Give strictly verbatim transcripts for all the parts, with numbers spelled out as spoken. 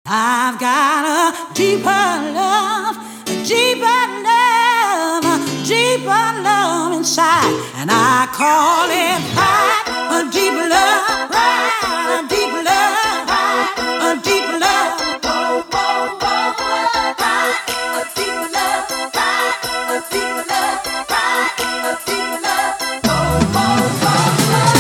I've got a deeper love, a deeper love, a deeper love inside, and I call it pride. A deeper love, pride, a deeper love, pride, a deeper love. Whoa, whoa, whoa, whoa, pride, a deeper love, pride, a deeper love, pride, a deeper love. Whoa, whoa, whoa, whoa.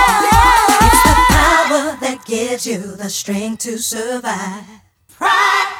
You the strength to survive. Pride.